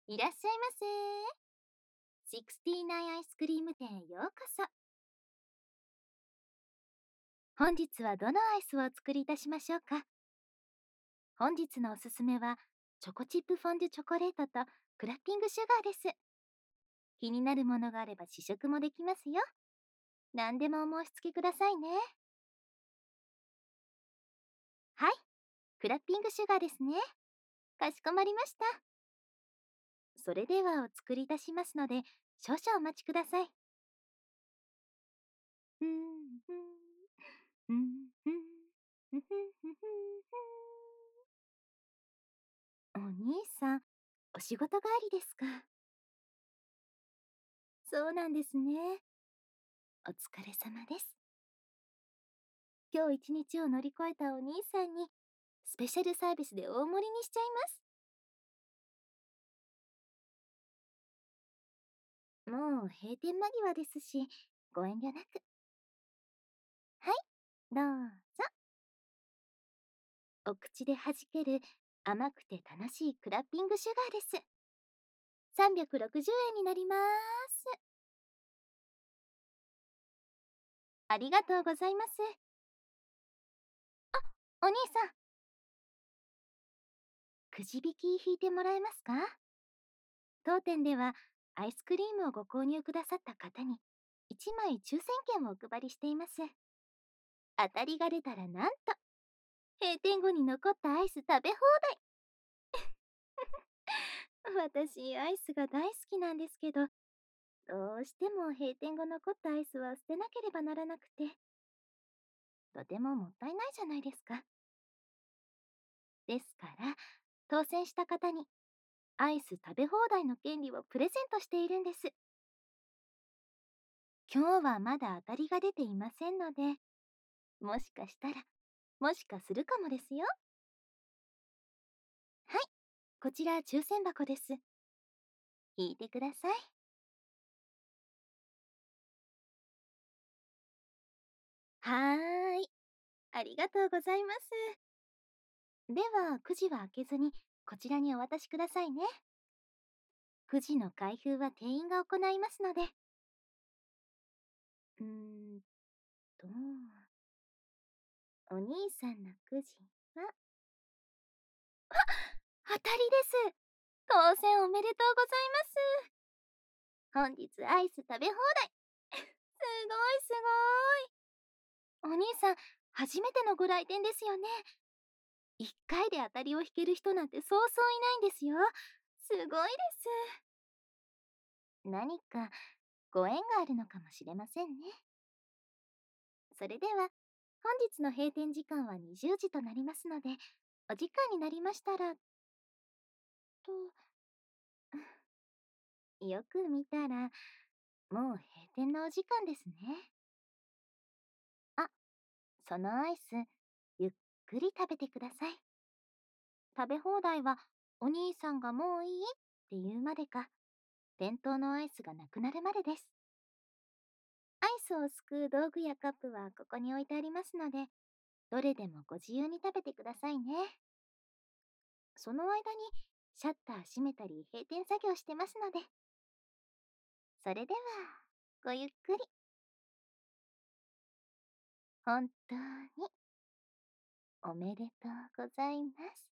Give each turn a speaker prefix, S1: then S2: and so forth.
S1: いらっしゃいませ。69アイスクリーム店へようこそ。本日はどのアイスをお作りいたしましょうか？本日のおすすめは、チョコチップフォンデュチョコレートとクラッピングシュガーです。気になるものがあれば試食もできますよ。何でもお申し付けくださいね。はい、クラッピングシュガーですね。かしこまりました。それではお作りいたしますので、少々お待ちください。ふんふんふんふんふんふんふんふんお兄さん、お仕事帰りですか？そうなんですね。お疲れ様です。今日一日を乗り越えたお兄さんに、スペシャルサービスで大盛りにしちゃいます。もう閉店間際ですし、ご遠慮なく。はい、どうぞ。お口で弾ける甘くて楽しいクラッピングシュガーです。360円になります。ありがとうございます。お兄さん、くじ引き引いてもらえますか？当店ではアイスクリームをご購入くださった方に1枚抽選券をお配りしています。当たりが出たらなんと閉店後に残ったアイス食べ放題。私アイスが大好きなんですけど、どうしても閉店後残ったアイスは捨てなければならなくて、とてももったいないじゃないですか。ですから当選した方にアイス食べ放題の権利をプレゼントしているんです。今日はまだ当たりが出ていませんので、もしかしたら、もしかするかもですよ。はい、こちら抽選箱です。引いてください。はーい、ありがとうございます。では、くじは開けずに、こちらにお渡しくださいね。くじの開封は店員が行いますので。うーんと、お兄さんのくじは、当たりです。当選おめでとうございます。本日アイス食べ放題。すごいすごい。お兄さん、初めてのご来店ですよね。1回で当たりを引ける人なんてそうそういないんですよ。すごいです。何かご縁があるのかもしれませんね。それでは、本日の閉店時間は20時となりますので、お時間になりましたら、と、よく見たら、もう閉店のお時間ですね。あ、そのアイス、ゆっくり食べてください。食べ放題は、お兄さんがもういいって言うまでか、店頭のアイスがなくなるまでです。アイスをすくう道具やカップはここに置いてありますので、どれでもご自由に食べてくださいね。その間にシャッター閉めたり閉店作業してますので。それでは、ごゆっくり。本当におめでとうございます。